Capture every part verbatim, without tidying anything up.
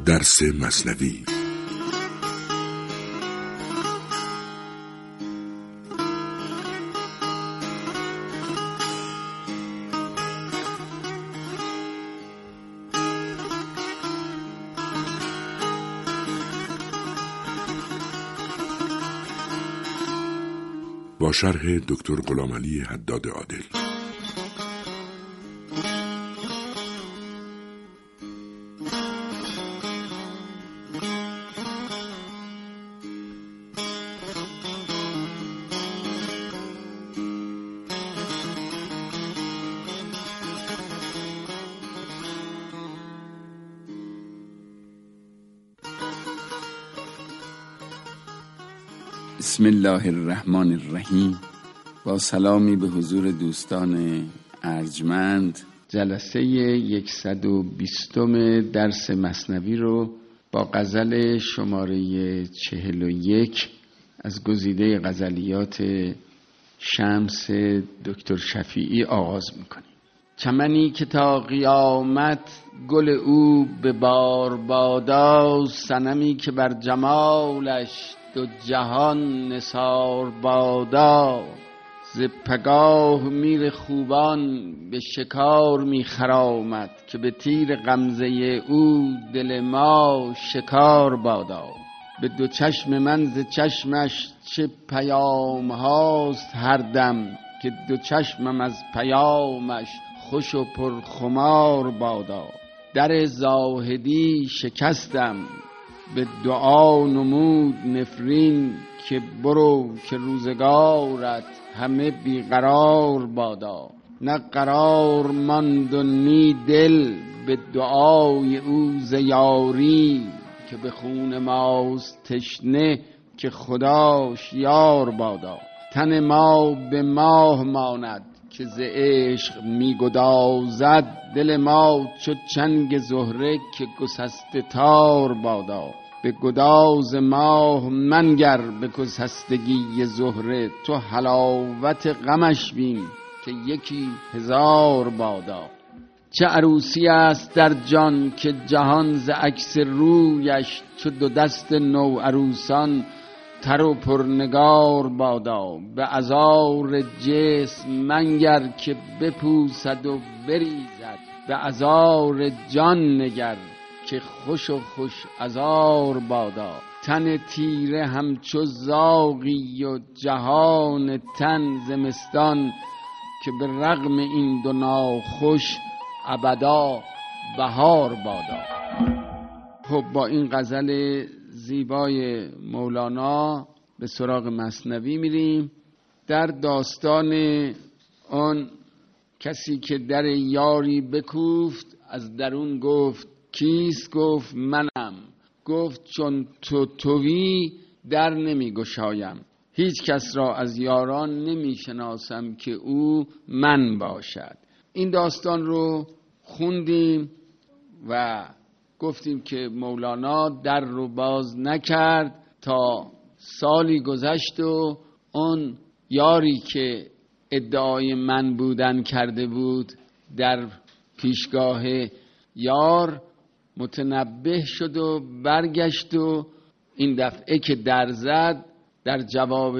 درس مثنوی. با شرح دکتر غلامعلی حداد عادل. بسم الله الرحمن الرحیم. با سلامی به حضور دوستان ارجمند، جلسه صد و بیستم درس مثنوی رو با غزل شماره چهل و یک از گزیده غزلیات شمس دکتر شفیعی آغاز میکنیم. چمنی که تا قیامت گل او به بار بادا، صنمی که بر جمالش دو جهان نثار بادا. ز پگاه میر خوبان به شکار می خرامد، که به تیر غمزه او دل ما شکار بادا. به دو چشم من ز چشمش چه پیام هاست هر دم، که دو چشمم از پیامش خوش و پرخمار بادا. در زاهدی شکستم به دعا نمود نفرین، که برو که روزگارت همه بیقرار بادا. نه قرار ماند و نی دل به دعای او ز یاری، که به خون ماست تشنه که خداش یار بادا. تن ما به ماه ماند که ز عشق می گدازد، دل ما چو چنگ زهره که گسسته تار بادا. به گداز ماه منگر به گسستگی زهره، تو حلاوت غمش بین که یکی هزار بادا. چه عروسی است در جان که جهان ز عکس رویش، چو دو دست نو عروسان تر و پرنگار بادا. به عذار جسم منگر که بپوسد و بریزد، به عذار جان نگر که خوش و خوش عذار بادا. تن تیره همچو زاغی و جهان تن زمستان، که به رغم این دو ناخوش ابدا بهار بادا. خب با این غزل زیبای مولانا به سراغ مثنوی میریم. در داستان آن کسی که در یاری بکوفت، از درون گفت کیست؟ گفت منم. گفت چون تو تویی در نمی گشایم، هیچ کس را از یاران نمی شناسم که او من باشد. این داستان رو خوندیم و گفتیم که مولانا در رو باز نکرد تا سالی گذشت و اون یاری که ادعای من بودن کرده بود در پیشگاه یار متنبه شد و برگشت و این دفعه که در زد، در جواب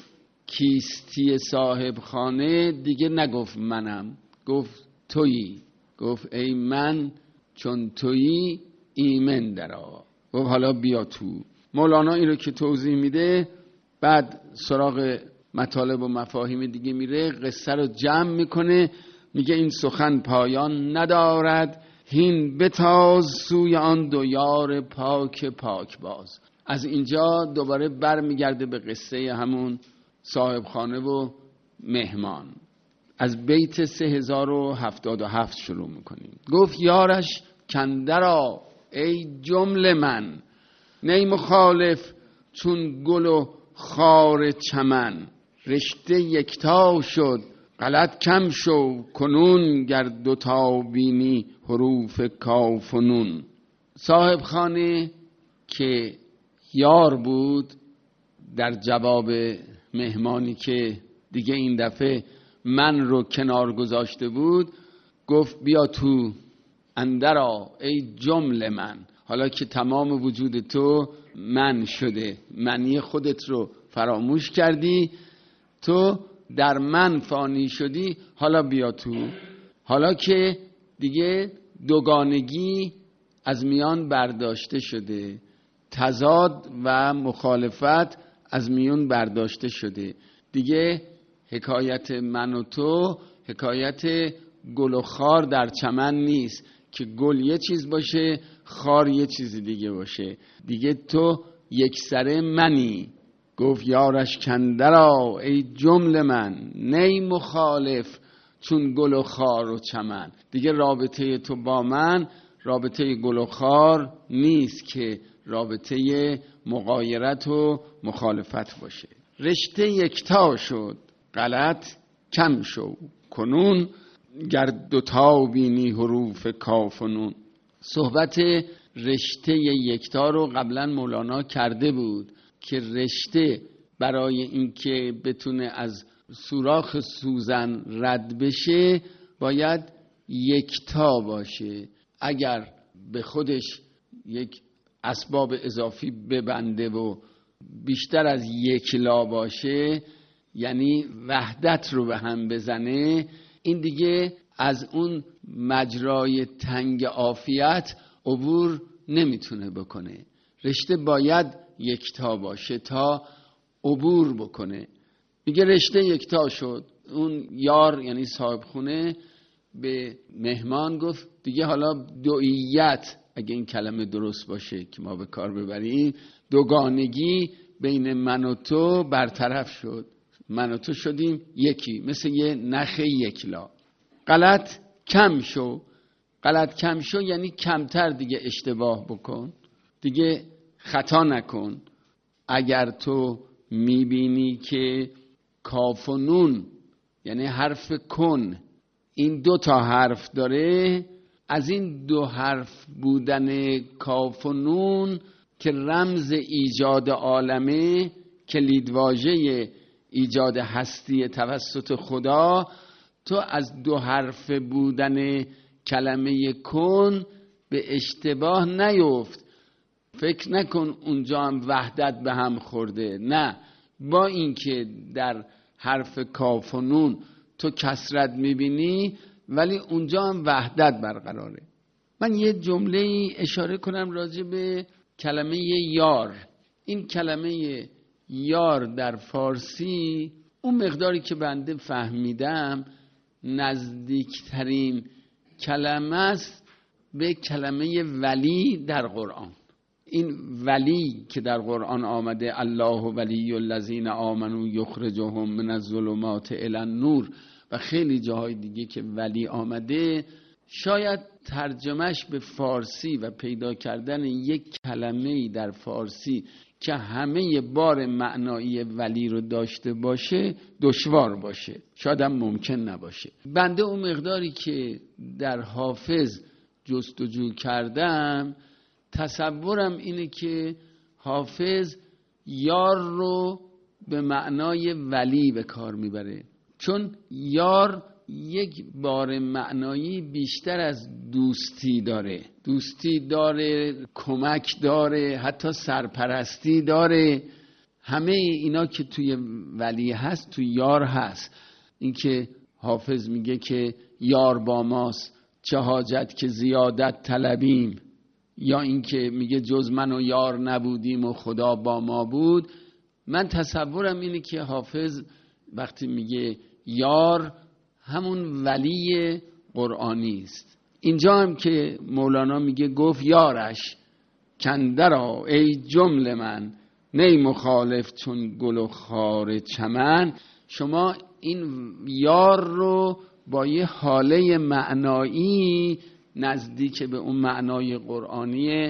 کیستی صاحب خانه دیگه نگفت منم، گفت تویی. گفت ای من چون تویی ایمن درآ. گفت حالا بیا تو. مولانا این رو که توضیح میده، بعد سراغ مطالب و مفاهیم دیگه میره، قصه رو جمع میکنه، میگه این سخن پایان ندارد، هین بتاز سوی آن دو یار پاک پاک باز. از اینجا دوباره بر میگرده به قصه همون صاحب خانه و مهمان. از بیت سه هزار و هفتاد و هفت شروع میکنیم. گفت یارش کندرا ای جمله من، نی مخالف چون گل و خار چمن. رشته یکتا شد غلط کم شو کنون، گر دوتا بینی حروف کاف و نون. صاحب خانه که یار بود در جواب مهمانی که دیگه این دفعه من رو کنار گذاشته بود، گفت بیا تو اندرا ای جمله من. حالا که تمام وجود تو من شده، منی خودت رو فراموش کردی، تو در من فانی شدی، حالا بیا تو. حالا که دیگه دوگانگی از میان برداشته شده، تضاد و مخالفت از میان برداشته شده، دیگه حکایت من و تو حکایت گل و خار در چمن نیست که گل یه چیز باشه، خار یه چیز دیگه باشه. دیگه تو یک سره منی. گفت یارش کندرا ای جمله من، نی مخالف چون گل و خار و چمن. دیگه رابطه تو با من رابطه گل و خار نیست که رابطه مغایرت و مخالفت باشه. رشته یکتا شد غلط کم شو کنون، گر دوتا بینی حروف کاف و نون. صحبت رشته یکتا رو قبلا مولانا کرده بود که رشته برای اینکه بتونه از سوراخ سوزن رد بشه باید یکتا باشه. اگر به خودش یک اسباب اضافی ببنده و بیشتر از یک لا باشه، یعنی وحدت رو به هم بزنه، این دیگه از اون مجرای تنگ عافیت عبور نمیتونه بکنه. رشته باید یکتا باشه تا عبور بکنه. میگه رشته یکتا شد. اون یار یعنی صاحب خونه به مهمان گفت دیگه حالا دوئیت، اگه این کلمه درست باشه که ما به کار ببریم، دوگانگی بین من و تو برطرف شد. من و تو شدیم یکی، مثل یه نخ یکلا. غلط کم شو. غلط کم شو یعنی کمتر دیگه اشتباه بکن، دیگه خطا نکن. اگر تو میبینی که کاف و نون یعنی حرف کن این دو تا حرف داره، از این دو حرف بودن کاف و نون که رمز ایجاد عالمه، کلیدواژه ایجاد هستی توسط خدا، تو از دو حرف بودن کلمه کن به اشتباه نیفت. فکر نکن اونجا هم وحدت به هم خورده. نه، با اینکه در حرف کاف و نون تو کسرت میبینی ولی اونجا هم وحدت برقراره. من یه جمله اشاره کنم راجع به کلمه یار. این کلمه یار در فارسی اون مقداری که بنده فهمیدم نزدیکترین کلمه است به کلمه ولی در قرآن. این ولی که در قرآن آمده الله ولی الذین آمنوا یخرجهم من الظلمات الی النور و خیلی جاهای دیگه که ولی آمده، شاید ترجمهش به فارسی و پیدا کردن یک کلمه‌ای در فارسی که همه بار معنایی ولی رو داشته باشه دشوار باشه، شاید هم ممکن نباشه. بنده اون مقداری که در حافظ جستجو کردم تصورم اینه که حافظ یار رو به معنای ولی به کار میبره، چون یار یک بار معنایی بیشتر از دوستی داره. دوستی داره، کمک داره، حتی سرپرستی داره. همه اینا که توی ولی هست توی یار هست. این که حافظ میگه که یار با ماست چه حاجت که زیادت طلبیم، یا این که میگه جز من و یار نبودیم و خدا با ما بود. من تصورم اینه که حافظ وقتی میگه یار همون ولی قرآنی است. اینجا هم که مولانا میگه گفت یارش کندرا ای جمله من، نی مخالف چون گل و خار چمن. شما این یار رو با یه حاله معنایی نزدیک به اون معنای قرآنی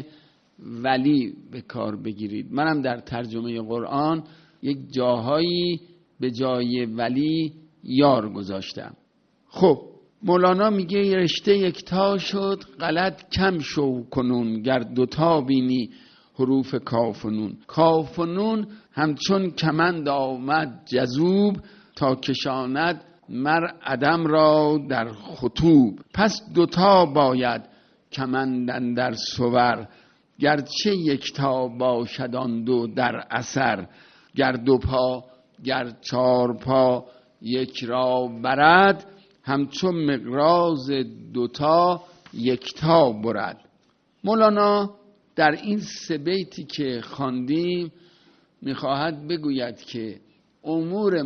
ولی به کار بگیرید. منم در ترجمه قرآن یک جاهایی به جای ولی یار گذاشتم. خب مولانا میگه رشته یکتا شد غلط کم شو کنون، گر دوتا بینی حروف کاف و نون. کاف و نون همچون کمند آمد جذوب، تا کشاند مر عدم را در خطوب. پس دوتا باید کمندن در صور، گرچه یکتا باشد آن دو در اثر، گر دو پا گر چار پا یک را برد، همچون مقراض دوتا یکتا برد. مولانا در این سه بیتی که خواندیم میخواهد بگوید که امور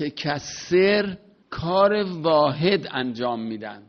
متکثر کار واحد انجام میدن،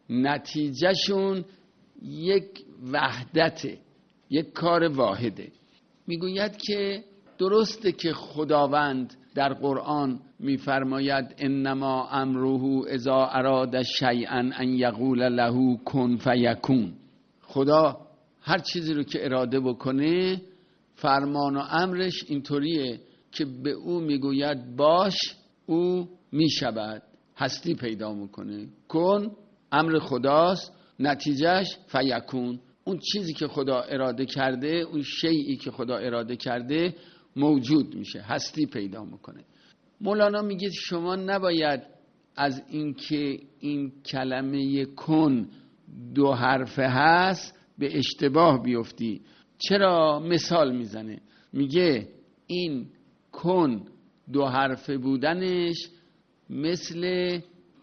نتیجهشون یک وحدته، یک کار واحده. میگوید که درسته که خداوند در قرآن میفرماید انما امره اذا اراد شیئا ان یقول له کن فیکون. خدا هر چیزی رو که اراده بکنه فرمان و امرش اینطوریه که به او میگوید باش، او میشود، هستی پیدا میکنه. کن امر خداست، نتیجهش فیکون. اون چیزی که خدا اراده کرده، اون شیئی که خدا اراده کرده موجود میشه، هستی پیدا میکنه. مولانا میگه شما نباید از اینکه این کلمه کن دو حرفه هست به اشتباه بیفتی. چرا؟ مثال میزنه، میگه این کن دو حرفه بودنش مثل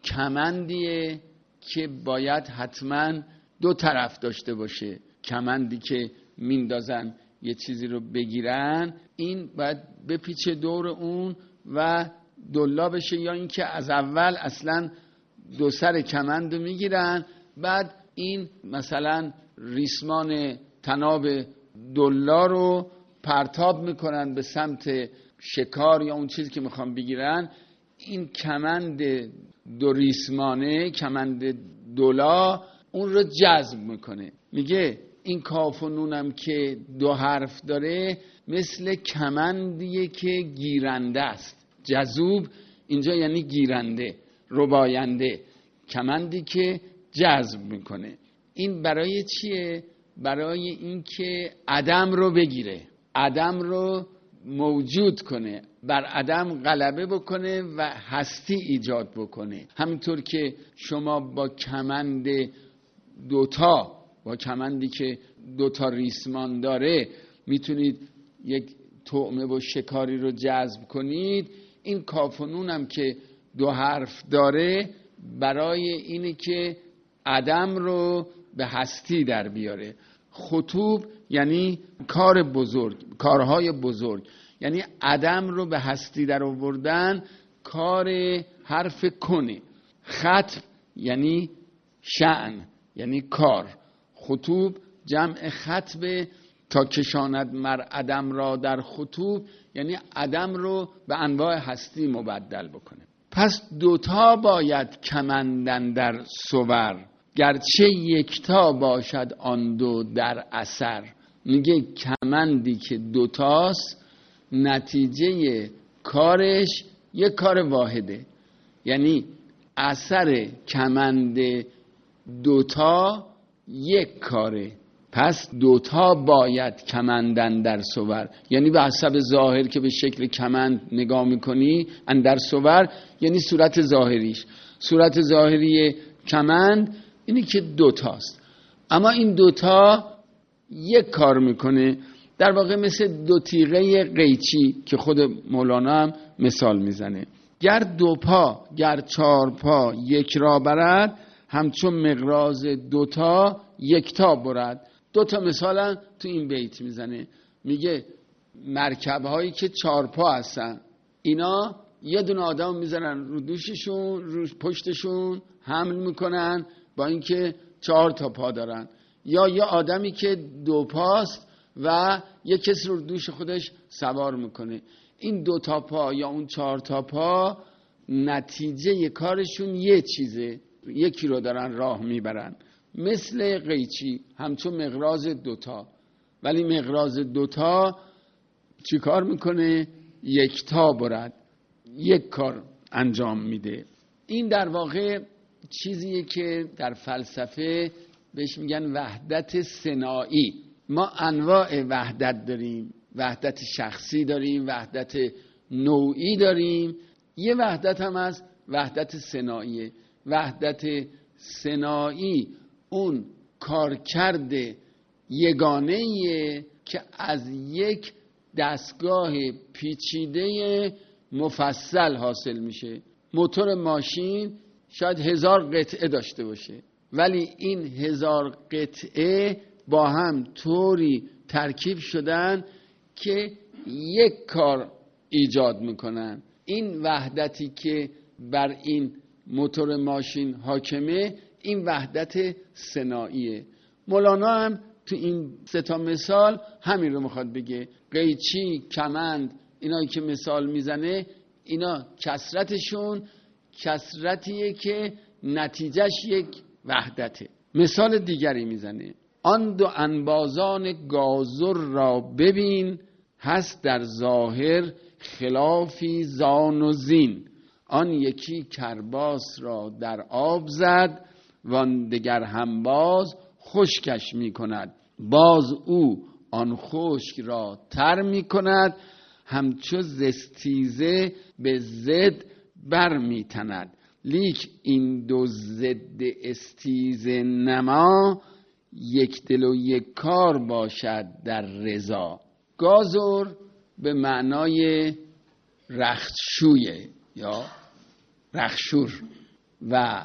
کمندیه که باید حتما دو طرف داشته باشه. کمندی که میندازن یه چیزی رو بگیرن، این باید بپیچه دور اون و دلا بشه، یا اینکه از اول اصلا دو سر کمند رو میگیرن، بعد این مثلا ریسمان تناب دلا رو پرتاب میکنن به سمت شکار یا اون چیزی که میخوان بگیرن. این کمند دو ریسمانه، کمند دلا، اون رو جذب میکنه. میگه این کاف و نونم که دو حرف داره مثل کمندیه که گیرنده است. جذوب اینجا یعنی گیرنده، رباینده، کمندی که جذب میکنه. این برای چیه؟ برای اینکه عدم رو بگیره، عدم رو موجود کنه، بر عدم غلبه بکنه و هستی ایجاد بکنه. همینطور که شما با کمند دوتا، با کمندی که دوتا ریسمان داره میتونید یک طعمه و شکاری رو جذب کنید، این کاف و نون هم که دو حرف داره برای اینه که عدم رو به هستی در بیاره. خطوب یعنی کار بزرگ، کارهای بزرگ، یعنی عدم رو به هستی در آوردن، کار حرف کنه. خطب یعنی شأن، یعنی کار. خطوب جمع خطبه، تا کشاند مر عدم را در خطوب، یعنی عدم رو به انواع هستی مبدل بکنه. پس دوتا باید کمندن در صور، گرچه یکتا باشد آن دو در اثر. میگه کمندی که دوتاست نتیجه کارش یک کار واحده، یعنی اثر کمند دوتا یک کاره. پس دوتا باید کمندن در صور، یعنی به حسب ظاهر که به شکل کمند نگاه میکنی اندر صور، یعنی صورت ظاهریش. صورت ظاهری کمند اینی که دوتاست، اما این دوتا یک کار میکنه. در واقع مثل دو تیغه قیچی که خود مولانا هم مثال میزنه. گر دو پا گر چار پا یک را برد، همچون مقراض دوتا یکتا برد. دوتا مثلا تو این بیت میزنه، میگه مرکب هایی که چار پا هستن، اینا یه دونه آدم میزنن رو دوششون، رو پشتشون حمل میکنن با اینکه چهار تا پا دارن، یا یه آدمی که دو پاست و یه کسی رو دوش خودش سوار میکنه. این دو تا پا یا اون چهار تا پا نتیجه کارشون یه چیزه، یکی رو دارن راه میبرن، مثل قیچی، همچون مقراض دوتا. ولی مقراض دوتا چی کار میکنه؟ یکتا برد، یک کار انجام میده. این در واقع چیزیه که در فلسفه بهش میگن وحدت ثنایی. ما انواع وحدت داریم، وحدت شخصی داریم، وحدت نوعی داریم، یه وحدت هم از وحدت ثناییه. وحدت ثنایی اون کارکرد یگانه‌ایه که از یک دستگاه پیچیده مفصل حاصل میشه. موتور ماشین شاید هزار قطعه داشته باشه، ولی این هزار قطعه با هم طوری ترکیب شدن که یک کار ایجاد میکنن. این وحدتی که بر این موتور ماشین حاکمه، این وحدت ثنائیه. مولانا هم تو این سه تا مثال همین رو میخواد بگه. قیچی، کمند، اینایی که مثال میزنه، اینا کثرتشون کثرتیه که نتیجهش یک وحدته. مثال دیگری میزنه: آن دو انبازان گازر را ببین، هست در ظاهر خلافی زان و زین. آن یکی کرباس را در آب زد، وان دگر همباز خشکش می کند. باز او آن خشک را تر می کند، همچو زستیزه به زد بر می تند. لیک این دو ضد استیزه نما، یک دل و یک کار باشد در رضا. گازر به معنای رختشویه یا رخشور و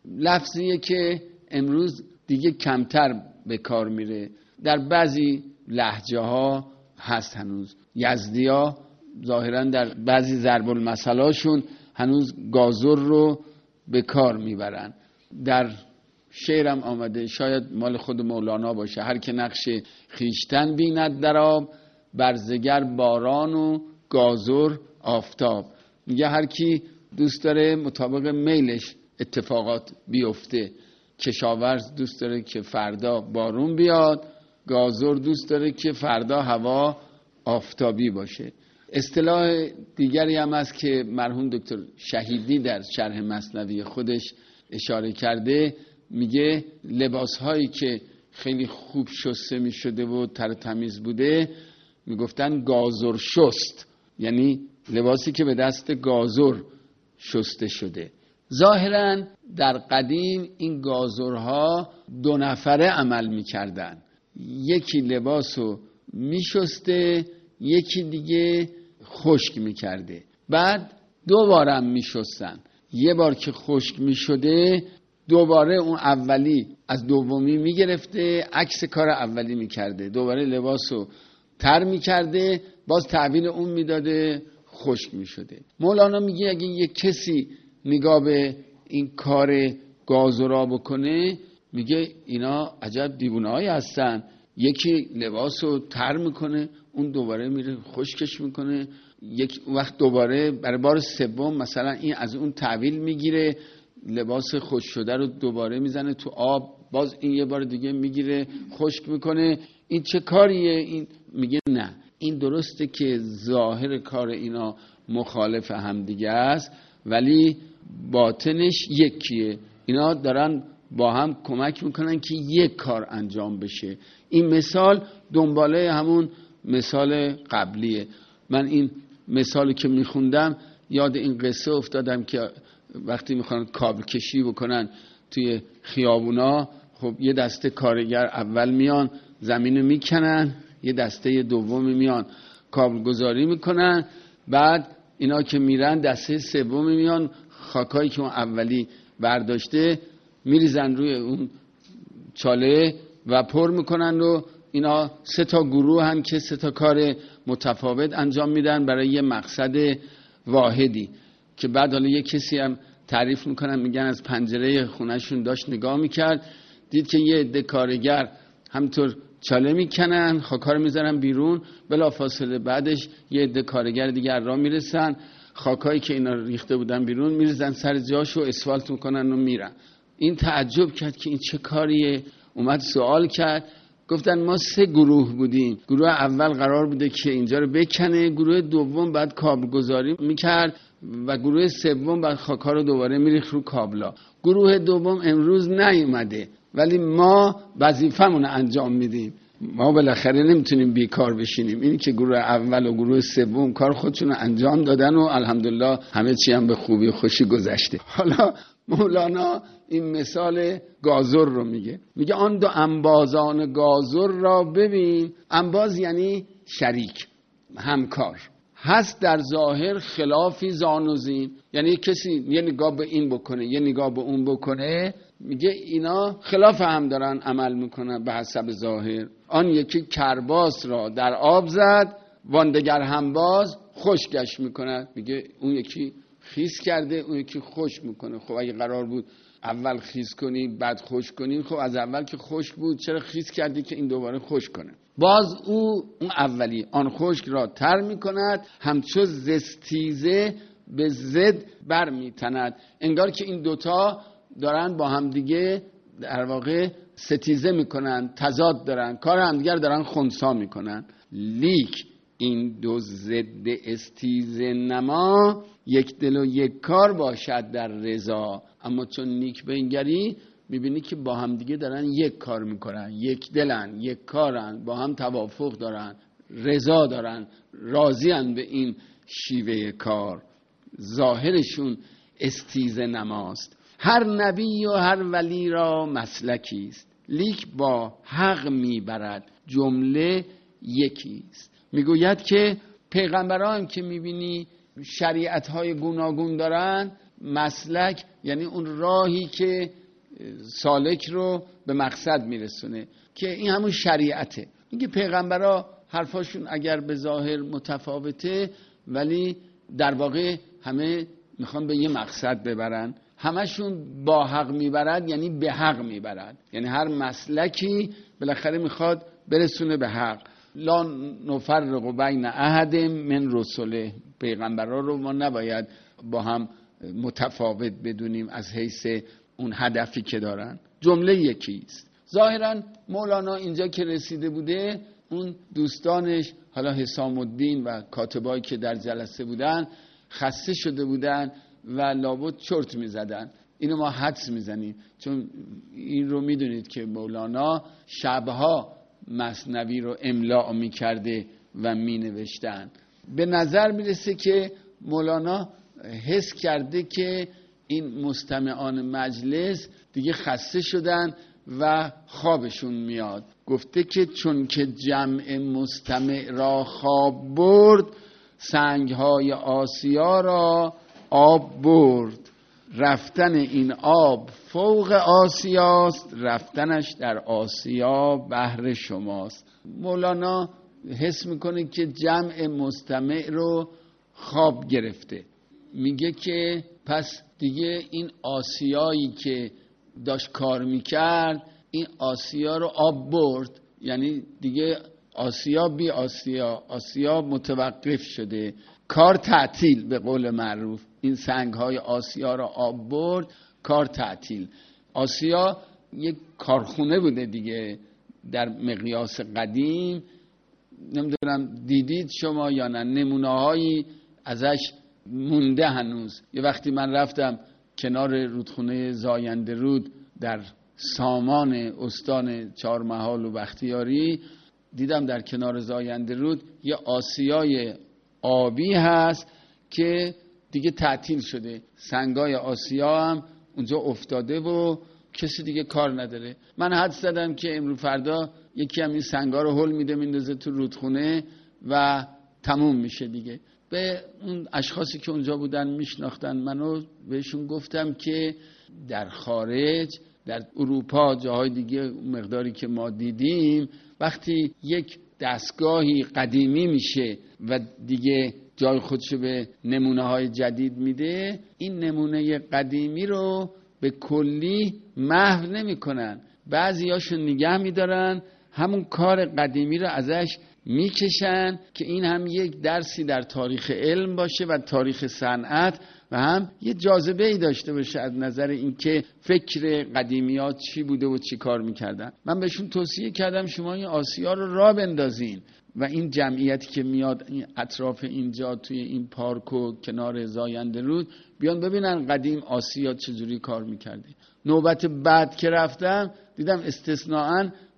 لفظیه که امروز دیگه کمتر به کار میره. در بعضی لهجه ها هست هنوز. یزدی ها ظاهرا در بعضی ضرب المثلاشون هنوز گازر رو به کار میبرن. در شعرم آمده، شاید مال خود مولانا باشه: هر که نقش خیشتن بیند در آب، برزگر باران و گازر آفتاب. میگه هر کی دوست داره مطابق میلش اتفاقات بیفته. کشاورز دوست داره که فردا بارون بیاد، گازر دوست داره که فردا هوا آفتابی باشه. اصطلاح دیگری هم هست که مرحوم دکتر شهیدی در شرح مثنوی خودش اشاره کرده. میگه لباس هایی که خیلی خوب شسته می شده و تر تمیز بوده میگفتن گازر شست، یعنی لباسی که به دست گازر شسته شده. ظاهرا در قدیم این گازرها دو نفره عمل میکردن. یکی لباسو میشسته، یکی دیگه خشک میکرده. بعد دوباره هم میشستن. یه بار که خشک میشده دوباره اون اولی از دومی میگرفته، عکس کار اولی میکرده، دوباره لباسو تر میکرده، باز تعبیر اون میداده، خشک میشده. مولانا میگه اگه یه کسی نگاه به این کار گازرا بکنه، میگه اینا عجب دیوونه‌ای هستن. یکی لباسو تر میکنه، اون دوباره میره خشکش میکنه، یک وقت دوباره برای بار سوم مثلا این از اون تحویل میگیره، لباس خشک شده رو دوباره میزنه تو آب، باز این یه بار دیگه میگیره خشک میکنه. این چه کاریه؟ این میگه نه، این درسته که ظاهر کار اینا مخالف هم دیگه است، ولی باطنش یکیه. اینا دارن با هم کمک میکنن که یک کار انجام بشه. این مثال دنباله همون مثال قبلیه. من این مثالی که میخوندم یاد این قصه افتادم که وقتی میخوان کابل کشی بکنن توی خیابونا، خب یه دسته کارگر اول میان زمینو میکنن، یه دسته دومی میان کابل گذاری میکنن، بعد اینا که میرن دسته سومی میان خاکایی که اون اولی برداشته میریزن روی اون چاله و پر میکنن و اینا سه تا گروه هم که سه تا کار متفاوت انجام میدن برای یه مقصد واحدی. که بعد حالا یه کسی هم تعریف میکنن، میگن از پنجره خونهشون داشت نگاه میکرد، دید که یه عده کارگر همطور چاله میکنن، خاکا رو میذارن بیرون، بلافاصله بعدش یه عده کارگر دیگر راه میرسن، خاکایی که اینا ریخته بودن بیرون میریزن سر جاشو، اسفالت میکنن و میرن. این تعجب کرد که این چه کاریه، اومد سوال کرد. گفتن ما سه گروه بودیم، گروه اول قرار بوده که اینجا رو بکنه، گروه دوم بعد کابل گذاری میکرد و گروه سوم بعد خاکا رو دوباره میریخت رو کابلا. گروه دوم امروز نیومده ولی ما وظیفمون رو انجام میدیم. ما بالاخره نمیتونیم بیکار بشینیم. این که گروه اول و گروه سوم کار خودشون رو انجام دادن و الحمدلله همه چی هم به خوبی و خوشی گذشته. حالا مولانا این مثال گازر رو میگه، میگه آن دو انبازان گازر را ببین. انباز یعنی شریک، همکار. هست در ظاهر خلافی زان و زین، یعنی کسی یه نگاه به این بکنه یه نگاه به اون بکنه، میگه اینا خلاف هم دارن عمل میکنن به حسب ظاهر. آن یکی کرباس را در آب زد، واندگر همباز خشکش میکنه. میگه اون یکی خیس کرده، اون یکی خشک میکنه. خب اگه قرار بود اول خیس کنی بعد خشک کنی، خب از اول که خشک بود چرا خیس کردی که این دوباره خشک کنه؟ باز او اون اولی آن خشک را تر میکند، همچو زستیزه به زد بر میتند. انگار که این دوتا دارن با هم دیگه در واقع ستیزه میکنن، تضاد دارن، کار همدیگر دارن خنثی میکنن. لیک این دو ضد استیزه نما، یک دل و یک کار باشد در رضا. اما چون نیک بنگری میبینی که با هم دیگه دارن یک کار میکنن، یک دلن، یک کارن، با هم توافق دارن، رضا دارن، راضین به این شیوه کار. ظاهرشون استیزه نماست. هر نبی و هر ولی را مسلکی است، لیک با حق میبرد جمله یکی است. میگوید که پیغمبران که میبینی شریعت‌های گوناگون دارن، مسلک یعنی اون راهی که سالک رو به مقصد میرسونه، که این همون شریعته. میگه پیغمبرا حرفاشون اگر به ظاهر متفاوته ولی در واقع همه میخوان به یه مقصد ببرن، همشون با حق میبرد یعنی به حق میبرد، یعنی هر مسلکی بالاخره میخواد برسونه به حق. لا نفرق بین احد من رسله، پیغمبرا رو ما نباید با هم متفاوت بدونیم از حیث اون هدفی که دارن، جمله یکی است. ظاهرا مولانا اینجا که رسیده بوده، اون دوستانش حالا حسام الدین و کاتبایی که در جلسه بودن خسته شده بودن و لابد چرت میزدن. اینو ما حدس میزنیم چون این رو میدونید که مولانا شبها مثنوی رو املاء میکرده و مینوشتن. به نظر میرسه که مولانا حس کرده که این مستمعان مجلس دیگه خسته شدن و خوابشون میاد. گفته که چون که جمع مستمع را خواب برد، سنگهای آسیا را آب برد. رفتن این آب فوق آسیاست، رفتنش در آسیا بهر شماست. مولانا حس میکنه که جمع مستمع رو خواب گرفته. میگه که پس دیگه این آسیایی که داشت کار میکرد، این آسیا رو آب برد، یعنی دیگه آسیا بی آسیا، آسیا متوقف شده، کار تعطیل به قول معروف. این سنگهای آسیا رو آب برد، کار تعطیل. آسیا یک کارخونه بوده دیگه در مقیاس قدیم. نمیدونم دیدید شما یا نه، نمونه‌هایی ازش مونده هنوز. یه وقتی من رفتم کنار رودخونه زاینده رود در سامان استان چهارمحال و بختیاری، دیدم در کنار زاینده رود یه آسیای آبی هست که دیگه تعطیل شده. سنگای آسیا هم اونجا افتاده و کسی دیگه کار نداره. من حدس زدم که امروز فردا یکی هم این سنگا رو هل میده میندازه تو رودخونه و تموم میشه دیگه. به اون اشخاصی که اونجا بودن میشناختن منو، بهشون گفتم که در خارج، در اروپا، جاهای دیگه مقداری که ما دیدیم، وقتی یک دستگاهی قدیمی میشه و دیگه جای خودشو به نمونه های جدید میده، این نمونه قدیمی رو به کلی محو نمی کنن، بعضی هاشون نگه میدارن، همون کار قدیمی رو ازش میکشن که این هم یک درسی در تاریخ علم باشه و تاریخ صنعت و هم یه جاذبه ای داشته باشه از نظر اینکه فکر قدیمیات چی بوده و چی کار میکردن. من بهشون توصیه کردم شما این آسیا رو راه بندازین و این جمعیتی که میاد این اطراف اینجا توی این پارک و کنار زاینده رود بیان ببینن قدیم آسیا چجوری کار میکرده. نوبت بعد که رفتم دیدم استثناءً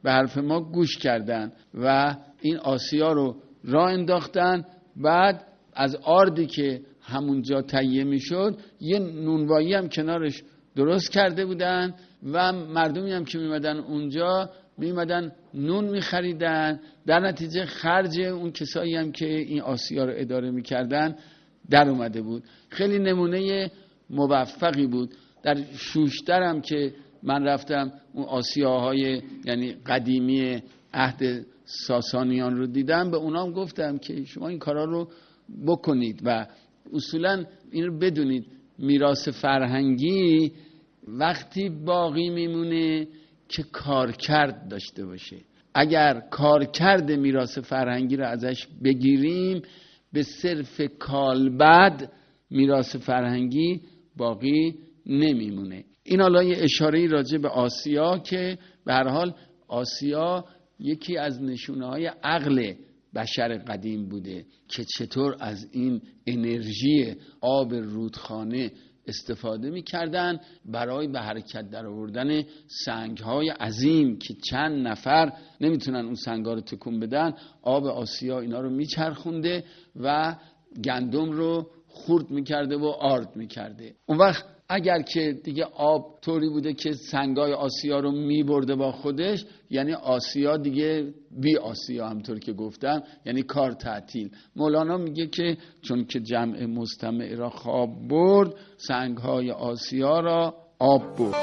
به حرف ما گوش کردن و این آسیا رو راه انداختن. بعد از آردی که همونجا تهیه میشد یه نونوایی هم کنارش درست کرده بودن و مردمی هم که میمدن اونجا میمدن نون میخریدن. در نتیجه خرج اون کسایی هم که این آسیا رو اداره میکردن در اومده بود. خیلی نمونه موفقی بود. در شوشتر هم که من رفتم اون آسیاهای یعنی قدیمی عهد ساسانیان رو دیدم، به اونام گفتم که شما این کارا رو بکنید و اصولا این رو بدونید میراث فرهنگی وقتی باقی میمونه که کارکرد داشته باشه. اگر کارکرد میراث فرهنگی رو ازش بگیریم به صرف کالبد میراث فرهنگی باقی نمیمونه. این حالا یه اشاره‌ای راجع به آسیا که به هر حال آسیا یکی از نشونه‌های عقل بشر قدیم بوده که چطور از این انرژی آب رودخانه استفاده می‌کردن برای به حرکت در آوردن سنگ‌های عظیم که چند نفر نمیتونن اون سنگ‌ها رو تکون بدن. آب آسیا اینا رو میچرخونده و گندم رو خورد می‌کرده و آرد می‌کرده. اون وقت اگر که دیگه آب طوری بوده که سنگای آسیا رو میبرده با خودش، یعنی آسیا دیگه بی آسیا، همطور که گفتم، یعنی کار تعطیل. مولانا میگه که چون که جمع مستمع را خواب برد، سنگهای آسیا را آب برد.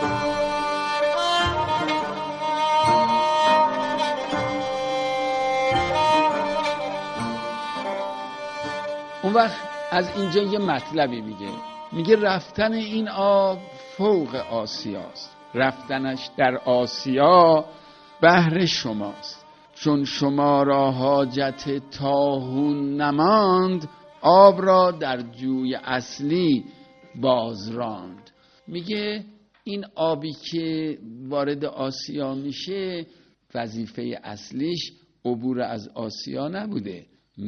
اون وقت از اینجا یه مطلبی میگه، میگه رفتن این آب فوق آسیاست، رفتنش در آسیا بهر شماست. چون شما را حاجت طاحون نماند، آب را در جوی اصلی باز راند. میگه این آبی که وارد آسیا میشه وظیفه اصلیش عبور از آسیا نبوده.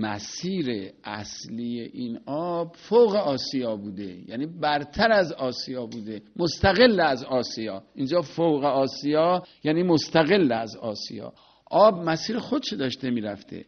مسیر اصلی این آب فوق آسیا بوده، یعنی برتر از آسیا بوده، مستقل از آسیا. اینجا فوق آسیا یعنی مستقل از آسیا. آب مسیر خودش داشته میرفته.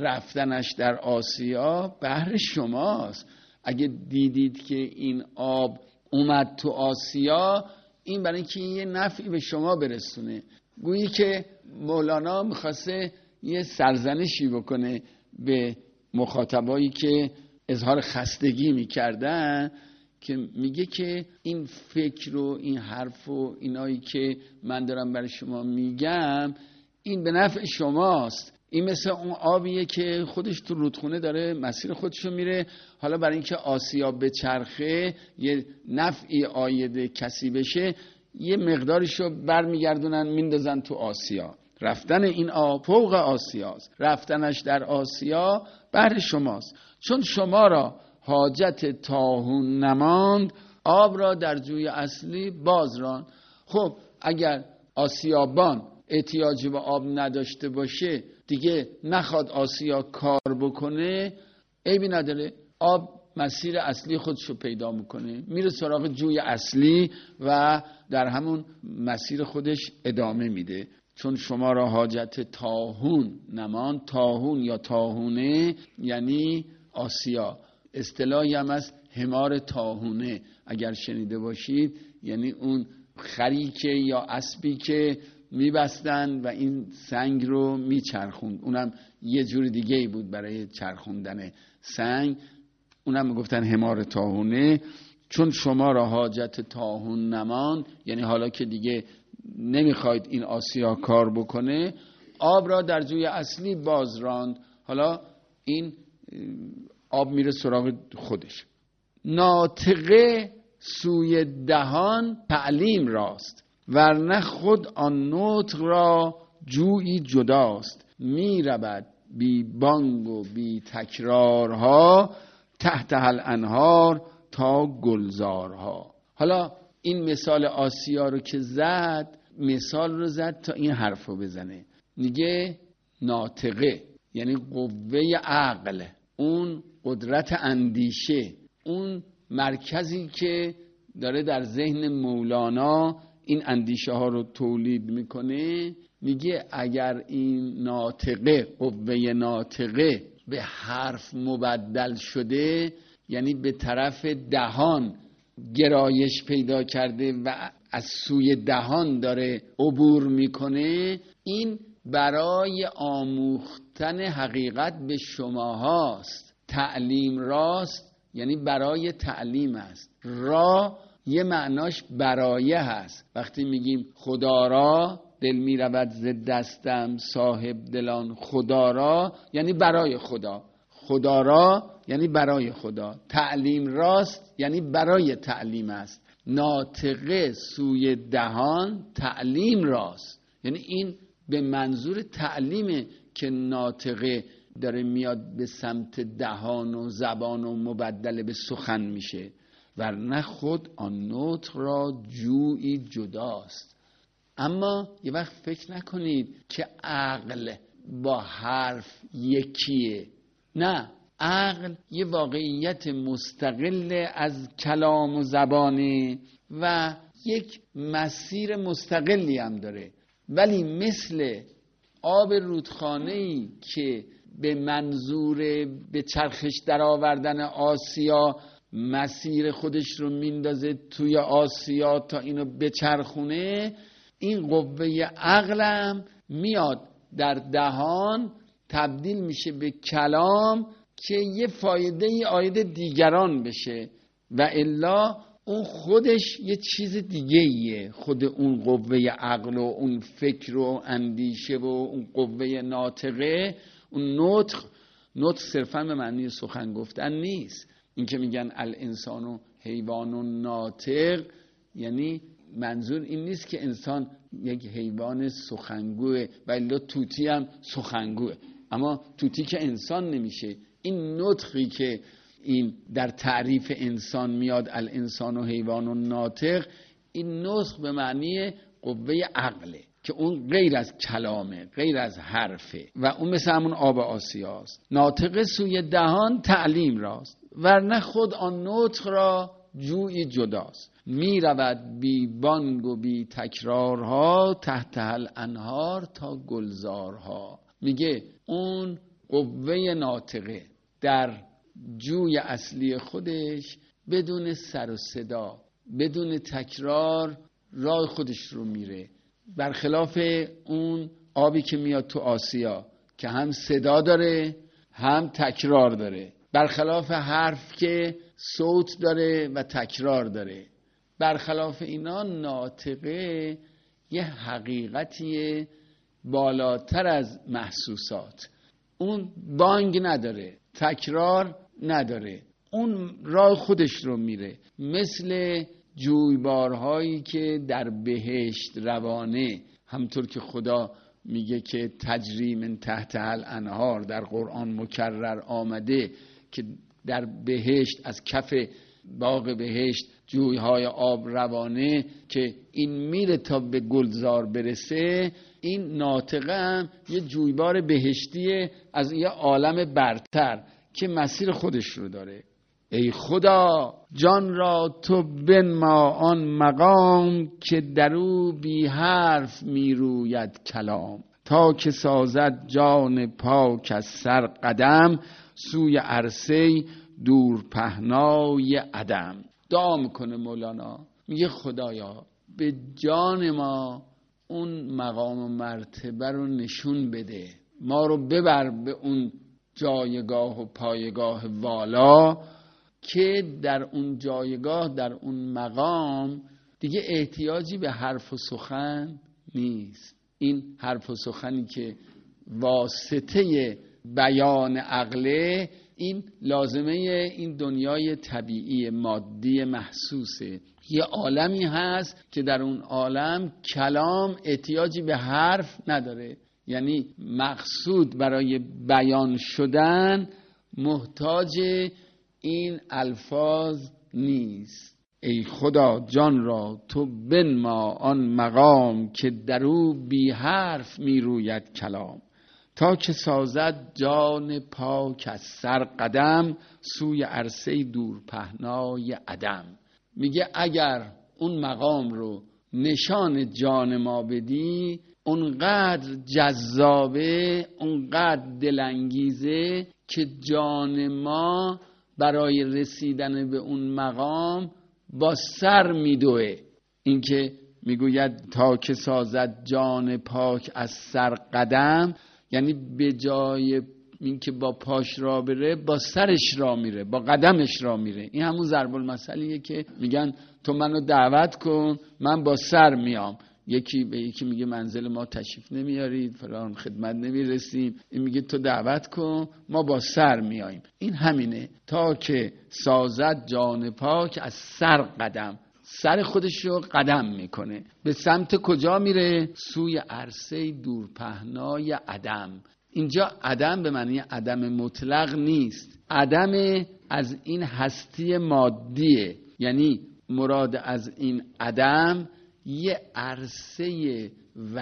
رفتنش در آسیا بهر شماست. اگه دیدید که این آب اومد تو آسیا، این برای اینکه یه نفعی به شما برسونه. گویی که مولانا میخواسته یه سرزنشی بکنه به مخاطبایی که اظهار خستگی میکردن، که میگه که این فکر و این حرف و اینایی که من دارم برای شما میگم این به نفع شماست. این مثل اون آبیه که خودش تو رودخونه داره مسیر خودشو میره، حالا برای اینکه آسیا به چرخه یه نفعی عاید کسی بشه یه مقدارشو برمیگردونن میندازن تو آسیا. رفتن این آب فوق آسیاست، رفتنش در آسیا بهر شماست. چون شما را حاجت طاحون نماند، آب را در جوی اصلی باز راند. خب اگر آسیابان احتیاجی به آب نداشته باشه، دیگه نخواد آسیا کار بکنه، عیبی نداره، آب مسیر اصلی خودشو پیدا میکنه، میره سراغ جوی اصلی و در همون مسیر خودش ادامه میده. چون شما را حاجت طاحون نماند، طاحون یا طاحونه یعنی آسیا. اصطلاحی هم از حمار طاحونه اگر شنیده باشید، یعنی اون خریکه یا اسبی که میبستن و این سنگ رو میچرخوند. اونم یه جور دیگه ای بود برای چرخوندن سنگ، اونم میگفتن حمار طاحونه. چون شما را حاجت طاحون نماند، یعنی حالا که دیگه نمیخواید این آسیا کار بکنه، آب را در جوی اصلی باز راند. حالا این آب میره سراغ خودش. ناطقه سوی دهان تعلیم راست، ورنه خود آن نطق را جویی جداست. میرود بی بانگ و بی تکرارها، تحت الانهار تا گلزارها. حالا این مثال آسیا رو که زد، مثال رو زد تا این حرف رو بزنه. میگه ناطقه یعنی قوه عقل، اون قدرت اندیشه، اون مرکزی که داره در ذهن مولانا این اندیشه ها رو تولید میکنه، میگه اگر این ناطقه، قوه ناطقه به حرف مبدل شده، یعنی به طرف دهان گرایش پیدا کرده و از سوی دهان داره عبور میکنه، این برای آموختن حقیقت به شما هاست. تعلیم راست یعنی برای تعلیم است. را یه معناش برایه هست. وقتی میگیم خدا را دل میرود ز دستم صاحب دلان خدا را، یعنی برای خدا. خدا را یعنی برای خدا. تعلیم راست یعنی برای تعلیم است. ناطقه سوی دهان تعلیم راست، یعنی این به منظور تعلیمه که ناطقه داره میاد به سمت دهان و زبان و مبدل به سخن میشه، ورنه خود آن نطق را جویی جداست. اما یه وقت فکر نکنید که عقل با حرف یکیه. نه، عقل یه واقعیت مستقل از کلام و زبانه و یک مسیر مستقلی هم داره، ولی مثل آب رودخانه‌ای که به منظور به چرخش در آوردن آسیا مسیر خودش رو میندازه توی آسیا تا اینو بچرخونه، این قوه عقلم میاد در دهان تبدیل میشه به کلام که یه فایده ای آید دیگران بشه، و الا اون خودش یه چیز دیگه ایه. خود اون قوه عقل و اون فکر و اندیشه و اون قوه ناطقه، اون نطق، نطق صرفا به معنی سخن گفتن نیست. این که میگن الانسان و حیوان و ناطق، یعنی منظور این نیست که انسان یک حیوان سخنگوه و الا طوطی هم سخنگوه، اما طوطی که انسان نمیشه. این نطقی که این در تعریف انسان میاد الانسان و حیوان و ناطق، این نطق به معنی قوه عقله که اون غیر از کلامه، غیر از حرفه و اون مثل همون آب آسیاست. ناطق سوی دهان تعلیم راست، ورنه خود آن نطق را جویی جداست. می رود بی بانگ و بی تکرارها تحت الانهار تا گلزارها. میگه اون قوه ناطقه در جوی اصلی خودش بدون سر و صدا، بدون تکرار راه خودش رو میره، برخلاف اون آبی که میاد تو آسیا که هم صدا داره هم تکرار داره، برخلاف حرف که صوت داره و تکرار داره. برخلاف اینا ناطقه یه حقیقتیه بالاتر از محسوسات. اون بانگ نداره، تکرار نداره، اون راه خودش رو میره، مثل جویبارهایی که در بهشت روانه، همطور که خدا میگه که تجری من تحت الانهار در قرآن مکرر آمده که در بهشت از کف باغ بهشت جویهای آب روانه که این میره تا به گلزار برسه. این ناطقه هم یه جویبار بهشتیه از یه عالم برتر که مسیر خودش رو داره. ای خدا جان را تو بنما آن مقام که درو بی حرف میروید کلام. تا که سازد جان پاک از سر قدم سوی عرصه دور پهنای عدم. دعا میکنه مولانا، میگه خدایا به جان ما اون مقام و مرتبه رو نشون بده، ما رو ببر به اون جایگاه و پایگاه والا که در اون جایگاه، در اون مقام دیگه احتیاجی به حرف و سخن نیست. این حرف و سخنی که واسطه بیان عقله، این لازمه این دنیای طبیعی مادی محسوسه. یه عالمی هست که در اون عالم کلام احتیاجی به حرف نداره، یعنی مقصود برای بیان شدن محتاج این الفاظ نیست. ای خدا جان را تو بنما آن مقام که درو بی حرف می روید کلام. تا که سازد جان پاک از سر قدم سوی عرصه دور پهنای عدم. میگه اگر اون مقام رو نشان جان ما بدی اونقدر جذابه، اونقدر دلانگیزه که جان ما برای رسیدن به اون مقام با سر میدوه. این که میگوید تا که سازد جان پاک از سر قدم، یعنی به جای این که با پاش را بره با سرش را میره، با قدمش را میره. این همون ضرب المثلیه که میگن تو منو دعوت کن من با سر میام. یکی به یکی میگه منزل ما تشریف نمیارید، فلان خدمت نمیرسیم، این میگه تو دعوت کن ما با سر میاییم. این همینه، تا که سازد جان پاک از سر قدم، سر خودش رو قدم میکنه. به سمت کجا میره؟ سوی عرصه دورپهنای عدم. اینجا عدم به معنی عدم مطلق نیست، عدم از این هستی مادیه، یعنی مراد از این عدم یه عرصه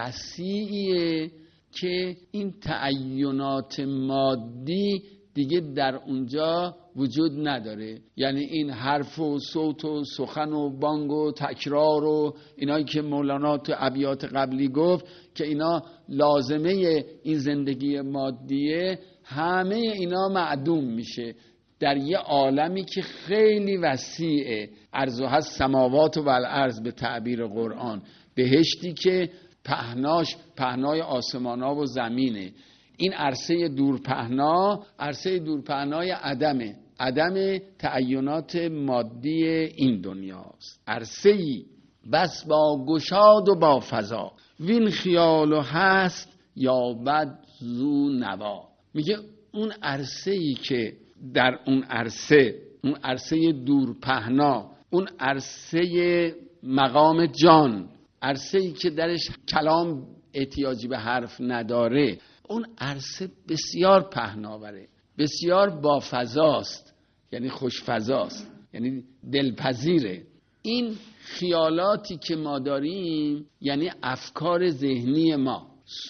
وسیعیه که این تعینات مادی دیگه در اونجا وجود نداره. یعنی این حرف و صوت و سخن و بانگ و تکرار و اینایی که مولانا تو ابیات قبلی گفت که اینا لازمه این زندگی مادیه، همه اینا معدوم میشه در یه عالمی که خیلی وسیعه. عرض و هست سماوات و الارض به تعبیر قرآن، بهشتی که پهناش پهنای آسمانا و زمینه. این عرصه دورپهنا عرصه دورپهنای عدمه، عدم تعینات مادی این دنیاست. عرصه‌ای بس با گشاد و با فضا، وین خیال و هست یا بد زو نوا. میگه اون عرصه‌ای که در اون عرصه، اون عرصه دورپهنا، اون عرصه مقام جان، عرصه‌ای که درش کلام احتیاجی به حرف نداره، اون عرصه بسیار پهناوره، بسیار با فضاست، یعنی خوش فضاست، یعنی دلپذیره. این خیالاتی که ما داریم یعنی افکار ذهنی ما،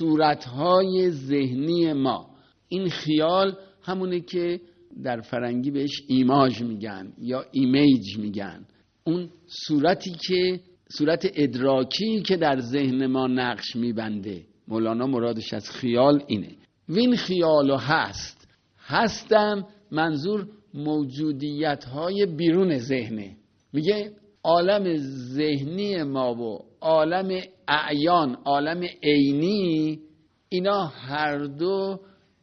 صورتهای ذهنی ما. این خیال همونه که در فرنگی بهش ایماژ میگن یا ایمیج میگن، اون صورتی که صورت ادراکی که در ذهن ما نقش میبنده. مولانا مرادش از خیال اینه. وین خیالو هست، هستم منظور موجودیت های بیرون ذهنه. میگه عالم ذهنی ما و عالم اعیان، عالم عینی، اینا هر دو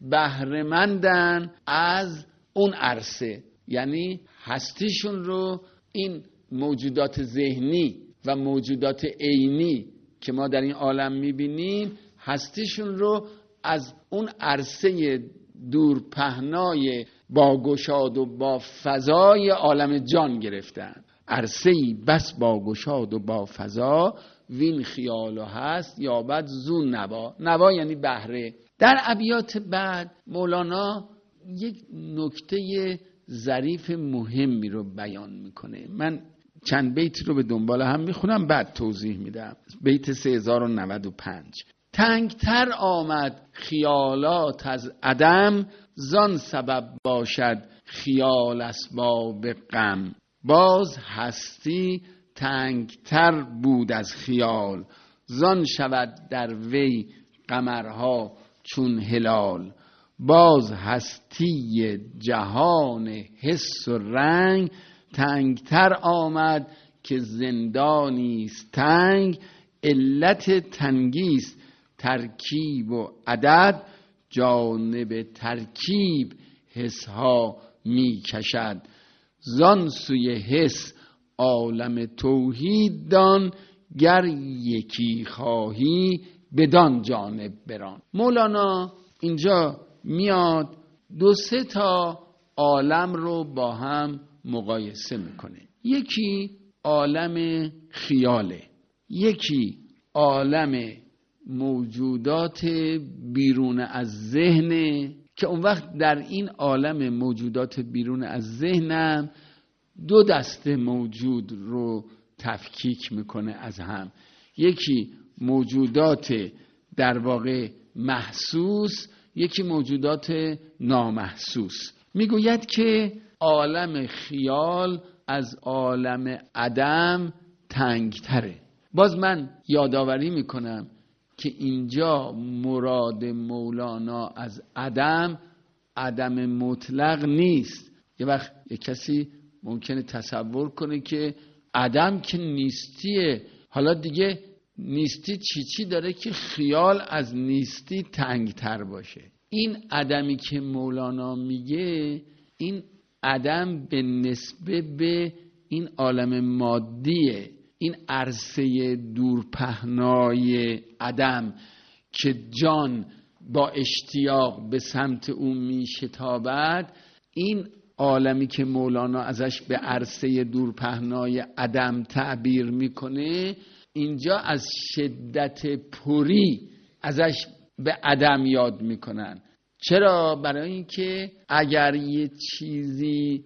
بهره‌مندن از اون عرصه، یعنی هستیشون رو این موجودات ذهنی و موجودات عینی که ما در این عالم میبینیم هستیشون رو از اون عرصه دورپهنای با گشاد و با فضای عالم جان گرفتن. عرصه‌ای بس با گشاد و با فضا، وین خیالو هست یا بد زو نوا. نوا یعنی بهره. در ابیات بعد مولانا یک نکته ظریف مهمی رو بیان میکنه. من چند بیت رو به دنبال هم میخونم بعد توضیح میدم. بیت سه هزار و نود و پنج: تنگتر آمد خیالات از عدم، زان سبب باشد خیال اسباب غم. باز هستی تنگتر بود از خیال، زان شود در وی قمرها چون هلال. باز هستی جهان حس و رنگ، تنگتر آمد که زندانیست تنگ. علت تنگیست ترکیب و عدد، جانب ترکیب حسها می کشد. زان سوی حس عالم توحید دان، گر یکی خواهی بدان جانب بران. مولانا اینجا میاد دو سه تا عالم رو با هم مقایسه میکنه. یکی عالم خیاله، یکی عالم موجودات بیرون از ذهنه که اون وقت در این عالم موجودات بیرون از ذهنم دو دسته موجود رو تفکیک میکنه از هم. یکی موجودات در واقع محسوس، یکی موجودات نامحسوس. میگوید که عالم خیال از عالم عدم تنگتره. باز من یادآوری میکنم که اینجا مراد مولانا از عدم عدم مطلق نیست. یه وقت یه کسی ممکنه تصور کنه که عدم که نیستیه، حالا دیگه نیستی چی چی داره که خیال از نیستی تنگتر باشه. این عدمی که مولانا میگه، این عدم به نسبه به این عالم مادیه، این عرصه دورپهنای عدم که جان با اشتیاق به سمت اون میشتابد، این عالمی که مولانا ازش به عرصه دورپهنای عدم تعبیر میکنه، اینجا از شدت پری ازش به عدم یاد میکنن. چرا؟ برای اینکه اگر یه چیزی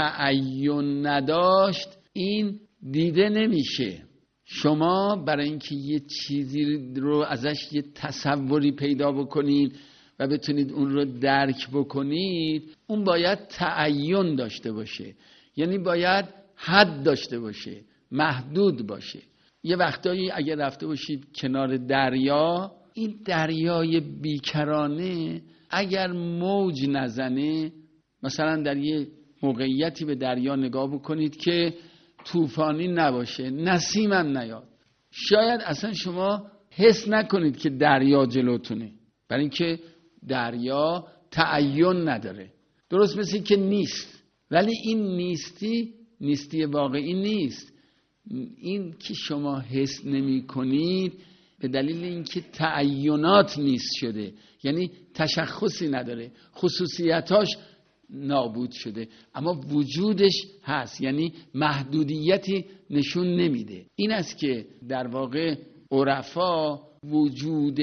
تعین نداشت این دیده نمیشه. شما برای اینکه یه چیزی رو ازش یه تصوری پیدا بکنید و بتونید اون رو درک بکنید، اون باید تعین داشته باشه، یعنی باید حد داشته باشه، محدود باشه. یه وقتایی اگر رفته باشید کنار دریا، این دریای بیکرانه اگر موج نزنه، مثلا در یه موقعیتی به دریا نگاه بکنید که طوفانی نباشه، نسیم هم نیاد، شاید اصلا شما حس نکنید که دریا جلوتونه، برای اینکه دریا تعین نداره، درست مثل که نیست. ولی این نیستی نیستی واقعی نیست. این که شما حس نمی کنید به دلیل اینکه تعینات نیست شده، یعنی تشخصی نداره، خصوصیتاش نابود شده، اما وجودش هست، یعنی محدودیتی نشون نمیده. این است که در واقع عرفا وجود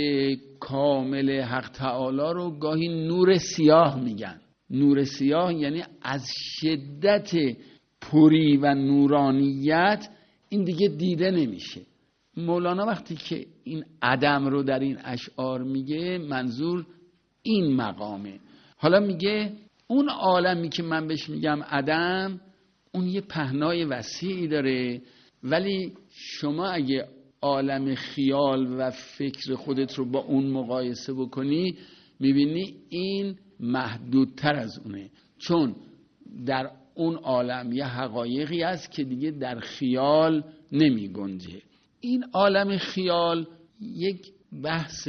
کامل حق تعالی رو گاهی نور سیاه میگن. نور سیاه یعنی از شدت پری و نورانیت این دیگه دیده نمیشه. مولانا وقتی که این عدم رو در این اشعار میگه، منظور این مقامه. حالا میگه اون عالمی که من بهش میگم عدم، اون یه پهنای وسیعی داره، ولی شما اگه عالم خیال و فکر خودت رو با اون مقایسه بکنی، میبینی این محدودتر از اونه، چون در اون عالم یه حقایقی هست که دیگه در خیال نمی گنجه. این عالم خیال یک بحث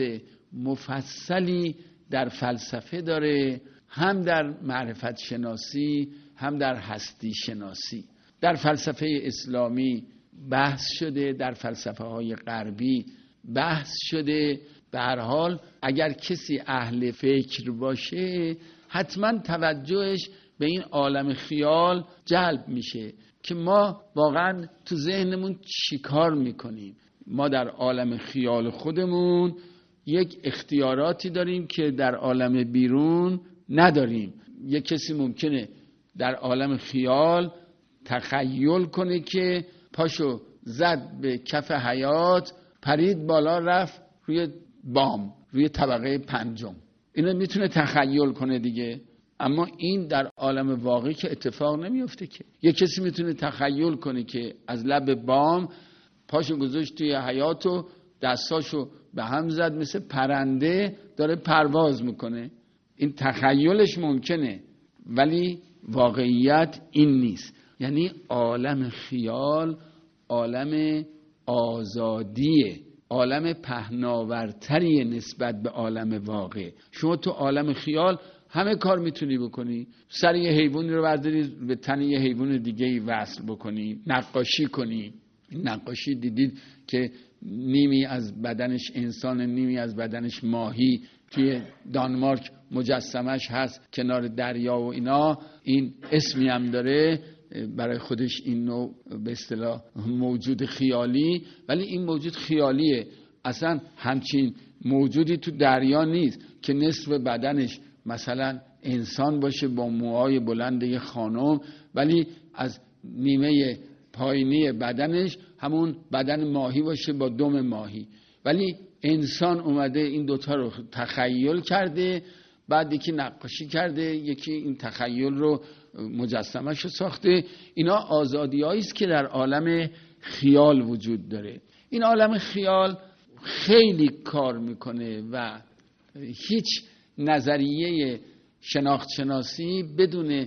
مفصلی در فلسفه داره، هم در معرفت شناسی هم در هستی شناسی. در فلسفه اسلامی بحث شده، در فلسفه های غربی بحث شده. به هر حال اگر کسی اهل فکر باشه، حتما توجهش به این عالم خیال جلب میشه که ما واقعا تو ذهنمون چی کار میکنیم. ما در عالم خیال خودمون یک اختیاراتی داریم که در عالم بیرون نداریم. یک کسی ممکنه در عالم خیال تخیل کنه که پاشو زد به کف حیات، پرید بالا، رفت روی بام، روی طبقه پنجم. اینو میتونه تخیل کنه دیگه، اما این در عالم واقعی که اتفاق نمیفته که. یک کسی میتونه تخیل کنه که از لب بام پاشو گذاشت توی حیات و دستاشو به هم زد، مثل پرنده داره پرواز میکنه. این تخیلش ممکنه، ولی واقعیت این نیست. یعنی عالم خیال عالم آزادیه، عالم پهناورتریه نسبت به عالم واقع. شما تو عالم خیال همه کار میتونی بکنی، سر یه حیوانی رو برداری به تن یه حیوان دیگه ای وصل بکنی، نقاشی کنی. نقاشی دیدید که نیمی از بدنش انسان، نیمی از بدنش ماهی، توی دانمارک مجسمش هست کنار دریا و اینا. این اسمی هم داره برای خودش، این نوع به اصطلاح موجود خیالی، ولی این موجود خیالیه، اصلا همچین موجودی تو دریا نیست که نصف بدنش مثلا انسان باشه با موهای بلند یه خانم، ولی از نیمه پایینی بدنش همون بدن ماهی باشه با دم ماهی. ولی انسان اومده این دوتا رو تخیل کرده، بعد یکی نقاشی کرده، یکی این تخیل رو مجسمش رو ساخته. اینا آزادی هایی است که در عالم خیال وجود داره. این عالم خیال خیلی کار میکنه و هیچ نظریه شناخت شناسی بدون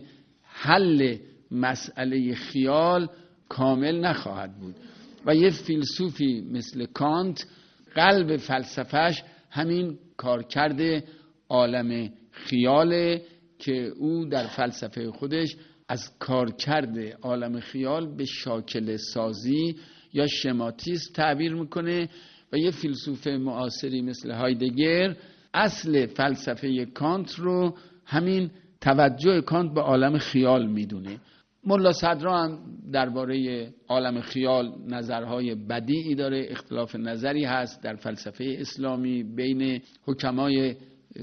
حل مسئله خیال کامل نخواهد بود و یه فیلسوفی مثل کانت قلب فلسفهش همین کارکرد عالم خیاله که او در فلسفه خودش از کارکرد عالم خیال به شاکله سازی یا شماتیسم تعبیر میکنه و یه فیلسوف معاصری مثل هایدگر اصل فلسفه کانت رو همین توجه کانت به عالم خیال میدونه. ملا صدرا هم درباره عالم خیال نظرهای بدیعی داره، اختلاف نظری هست در فلسفه اسلامی بین حکمای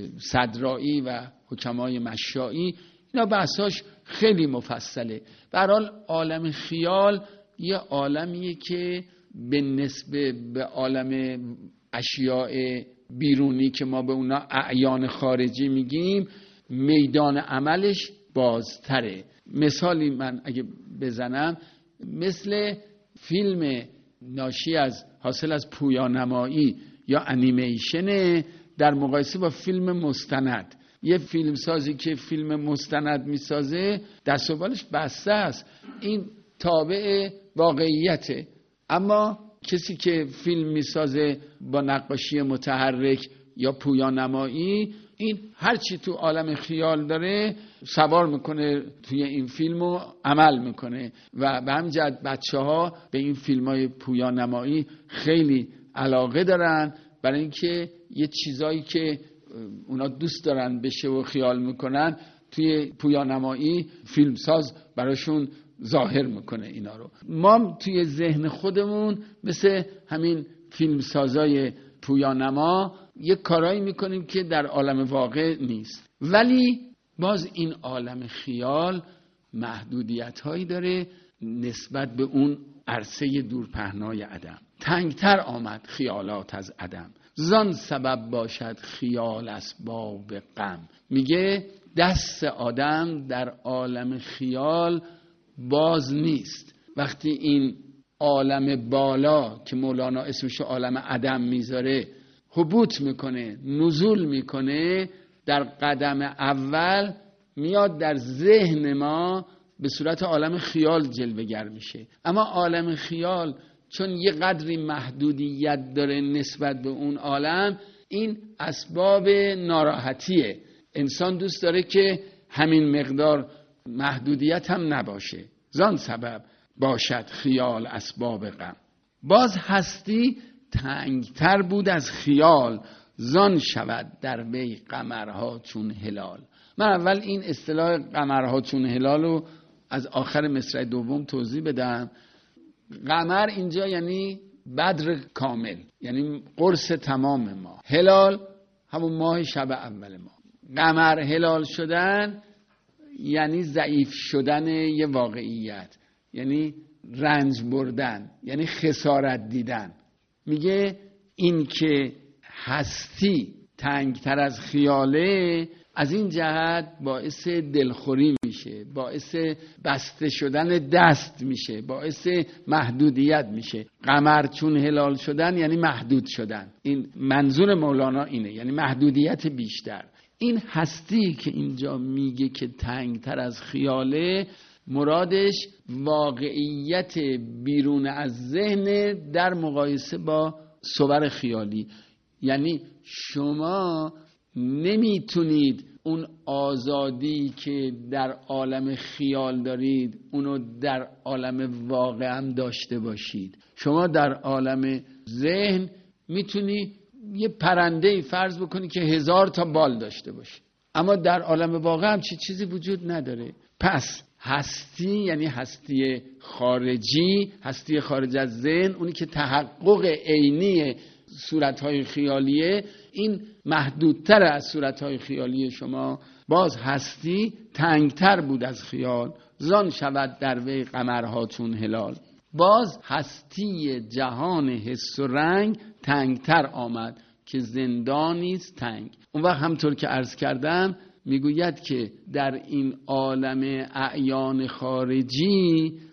صدرایی و حکمای مشائی، اینا بحثاش خیلی مفصله. به هر حال عالم خیال یه عالمیه که به نسبت به عالم اشیاء بیرونی که ما به اونا اعیان خارجی میگیم میدان عملش بازتره. مثالی من اگه بزنم، مثل فیلم ناشی از حاصل از پویانمایی یا انیمیشن در مقایسه با فیلم مستند. یه فیلم سازی که فیلم مستند میسازه دست و بالش بسته است، این تابع واقعیته، اما کسی که فیلم میسازه با نقاشی متحرک یا پویانمایی، این هرچی تو عالم خیال داره سوار میکنه توی این فیلم و عمل میکنه و به همین جهت بچه ها به این فیلم های پویانمایی خیلی علاقه دارن، برای اینکه یه چیزایی که اونا دوست دارن بشه و خیال میکنن توی پویانمایی فیلمساز براشون ظاهر میکنه اینا رو. ما توی ذهن خودمون مثل همین فیلمسازای پویانما یک کارایی میکنیم که در عالم واقع نیست، ولی باز این عالم خیال محدودیت هایی داره نسبت به اون عرصه دورپهنای عدم. تنگتر آمد خیالات از عدم، زان سبب باشد خیال اسباب غم. میگه دست آدم در عالم خیال باز نیست. وقتی این عالم بالا که مولانا اسمشو عالم عدم میذاره هبوط میکنه، نزول میکنه، در قدم اول میاد در ذهن ما به صورت عالم خیال جلوه‌گر میشه، اما عالم خیال چون یه قدری محدودیت داره نسبت به اون عالم، این اسباب ناراحتیه. انسان دوست داره که همین مقدار محدودیت هم نباشه. زان سبب باشد خیال اسباب غم. باز هستی تنگتر بود از خیال، زان شود در وی قمرها چون هلال. من اول این اصطلاح قمرها چون هلال رو از آخر مصرع دوم توضیح بدم. قمر اینجا یعنی بدر کامل، یعنی قرص تمام ما. هلال همون ماه شب اول ما. قمر هلال شدن یعنی ضعیف شدن یه واقعیت، یعنی رنج بردن، یعنی خسارت دیدن. میگه این که هستی تنگتر از خیاله، از این جهت باعث دلخوری میشه، باعث بسته شدن دست میشه، باعث محدودیت میشه. قمر چون هلال شدن یعنی محدود شدن. این منظور مولانا اینه، یعنی محدودیت بیشتر. این هستی که اینجا میگه که تنگتر از خیاله، مرادش واقعیت بیرون از ذهن در مقایسه با صور خیالی. یعنی شما نمیتونید اون آزادی که در عالم خیال دارید اونو در عالم واقع هم داشته باشید. شما در عالم ذهن میتونی یه پرنده‌ای فرض بکنی که هزار تا بال داشته باشه، اما در عالم واقع هم چی چیزی وجود نداره. پس هستی یعنی هستی خارجی، هستی خارج از ذهن، اونی که تحقق عینی صورت‌های خیالیه، این محدودتر از صورت‌های خیالی شما. باز هستی تنگتر بود از خیال، زان شود در وی قمرها چون هلال. باز هستی جهان حس و رنگ تنگتر آمد که زندانیست تنگ. اون وقت همطور که عرض کردم میگوید که در این عالم اعیان خارجی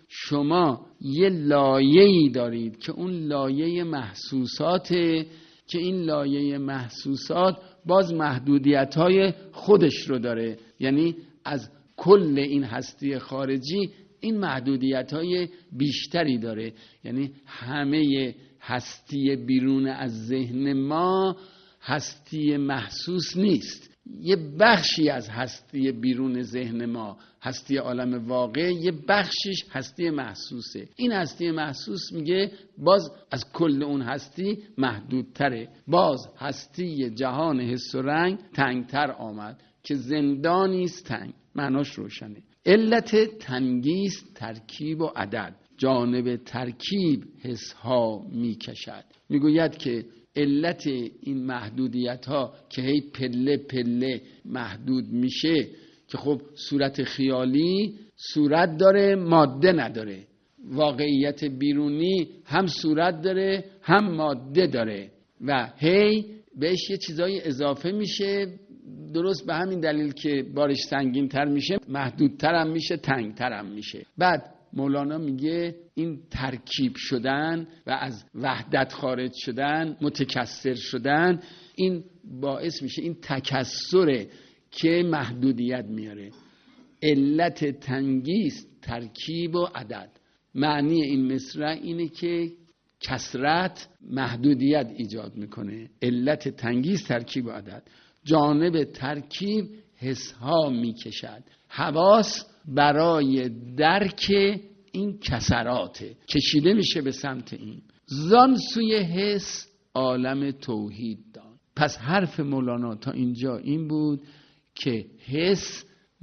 شما یه لایه‌ای دارید که اون لایه محسوساته که این لایه محسوسات باز محدودیت‌های خودش رو داره. یعنی از کل این هستی خارجی این محدودیت‌های بیشتری داره. یعنی همه هستی بیرون از ذهن ما هستی محسوس نیست. یه بخشی از هستی بیرون ذهن ما، هستی عالم واقع، یه بخشش هستی محسوسه. این هستی محسوس میگه باز از کل اون هستی محدودتره. باز هستی جهان حس و رنگ تنگتر آمد که زندانیست تنگ. معناش روشنه. علت تنگیست ترکیب و عدد. جانب ترکیب حس ها میکشد. میگوید که علت این محدودیت ها که هی پله پله محدود میشه که خب صورت خیالی صورت داره ماده نداره. واقعیت بیرونی هم صورت داره هم ماده داره و هی بهش یه چیزای اضافه میشه. درست به همین دلیل که بارش سنگین تر میشه محدودتر هم میشه، تنگتر هم میشه. بعد مولانا میگه این ترکیب شدن و از وحدت خارج شدن، متکثر شدن، این باعث میشه این تکثره که محدودیت میاره. علت تنگیست ترکیب و عدد. معنی این مصرع اینه که کثرت محدودیت ایجاد میکنه. علت تنگیست ترکیب و عدد. جانب ترکیب حس ها میکشد. حواس برای درک این کسراته کشیده میشه به سمت این. زان سوی حس عالم توحید دان. پس حرف مولانا تا اینجا این بود که حس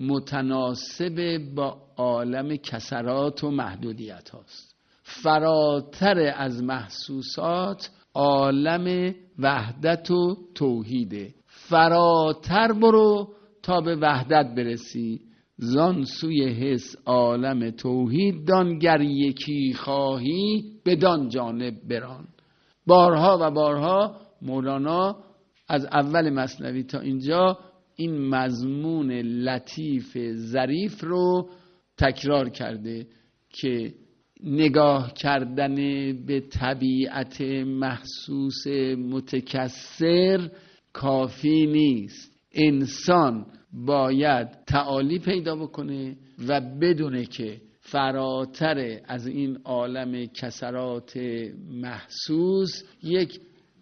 متناسب با عالم کسرات و محدودیت هاست. فراتر از محسوسات عالم وحدت و توحیده. فراتر برو تا به وحدت برسی. زان سوی حس عالم توحید دان، گر یکی خواهی بدان جانب بران. بارها و بارها مولانا از اول مثنوی تا اینجا این مضمون لطیف ظریف رو تکرار کرده که نگاه کردن به طبیعت محسوس متکثر کافی نیست. انسان باید تعالی پیدا بکنه و بدونه که فراتر از این عالم کسرات محسوس یک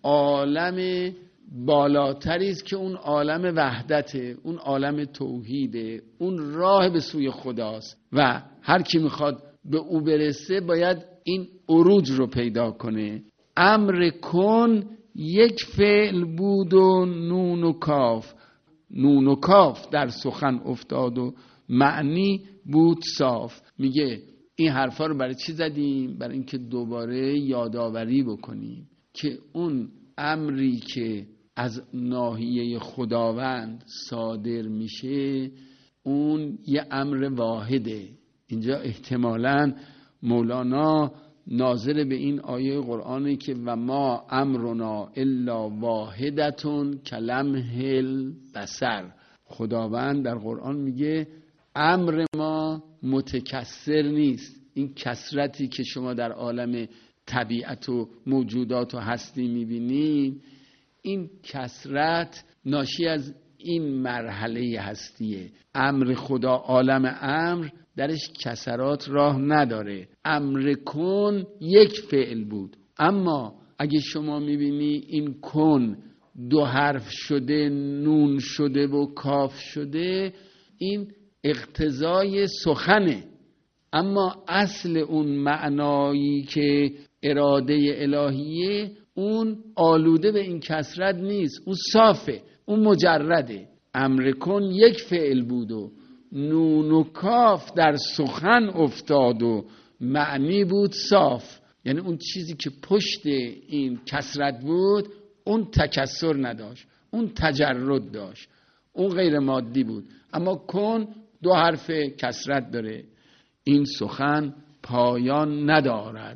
عالم بالاتری است که اون عالم وحدته، اون عالم توحیده، اون راه به سوی خداست و هر کی میخواد به او برسه باید این عروج رو پیدا کنه. امر کن یک فعل بود و نون و کاف. نون و کاف در سخن افتاد و معنی بود صاف. میگه این حرفا رو برای چی زدیم؟ برای اینکه دوباره یادآوری بکنیم که اون امری که از ناحیه خداوند صادر میشه اون یه امر واحده. اینجا احتمالاً مولانا ناظر به این آیه قرآنی که و ما امرنا الا واحدتون کلمح البصر. خداوند در قرآن میگه امر ما متکثر نیست. این کثرتی که شما در عالم طبیعت و موجودات و هستی میبینید، این کثرت ناشی از این مرحله هستیه. امر خدا، عالم امر درش کسرات راه نداره. امر کن یک فعل بود، اما اگه شما میبینی این کن دو حرف شده، نون شده و کاف شده، این اقتضای سخنه، اما اصل اون معنایی که اراده الهیه اون آلوده به این کسرت نیست، اون صافه، اون مجرده. امر کن یک فعل بود و نون و کاف در سخن افتاد و معنی بود صاف. یعنی اون چیزی که پشت این کسرت بود اون تکسر نداشت، اون تجرد داشت، اون غیر مادی بود. اما کن دو حرف کسرت داره. این سخن پایان ندارد،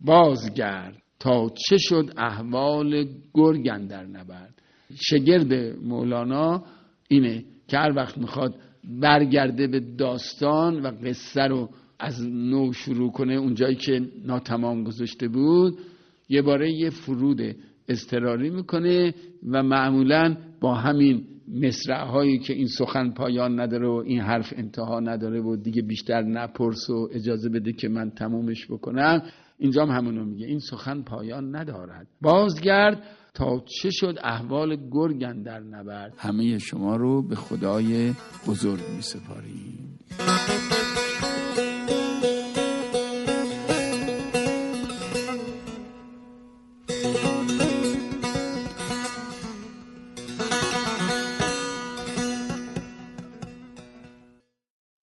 بازگرد تا چه شد احوال گرگ اندر نبرد. شگرد مولانا اینه که هر وقت میخواد برگرده به داستان و قصه رو از نو شروع کنه اونجایی که ناتمام گذاشته بود، یه باره یه فرود اضطراری میکنه و معمولاً با همین مصرع‌هایی که این سخن پایان نداره و این حرف انتها نداره و دیگه بیشتر نپرس و اجازه بده که من تمومش بکنم، اینجا هم همونو میگه این سخن پایان ندارد، بازگرد تا چه شد احوال گرگ اندر نبرد. همه شما رو به خدای بزرگ می سپاریم.